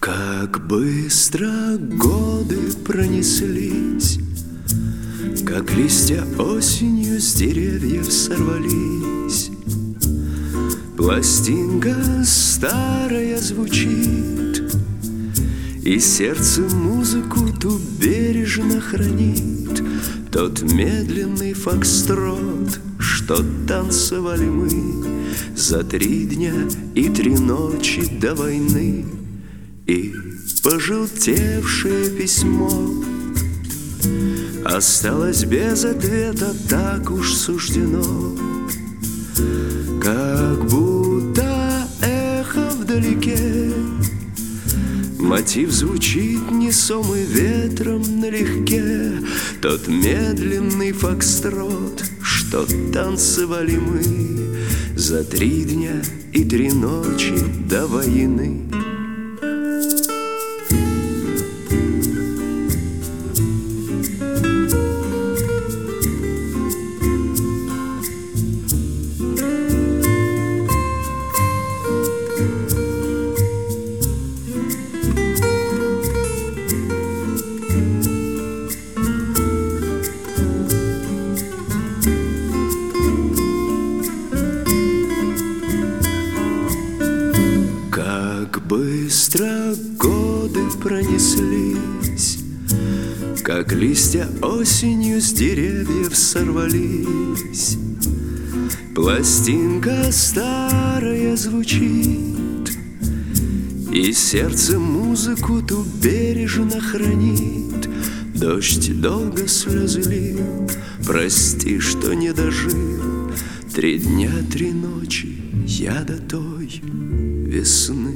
Как быстро годы пронеслись, как листья осенью с деревьев сорвались. Пластинка старая звучит, и сердце музыку ту бережно хранит. Тот медленный фокстрот, что танцевали мы за 3 дня и 3 ночи до войны. И пожелтевшее письмо осталось без ответа, так уж суждено. Как будто эхо вдалеке, мотив звучит несомый ветром налегке. Тот медленный фокстрот, что танцевали мы за 3 дня и 3 ночи до войны. Как быстро годы пронеслись, как листья осенью с деревьев сорвались. Пластинка старая звучит, и сердце музыку ту бережно хранит. Дождь долго слезы лил, прости, что не дожил. 3 дня, 3 ночи я до той весны.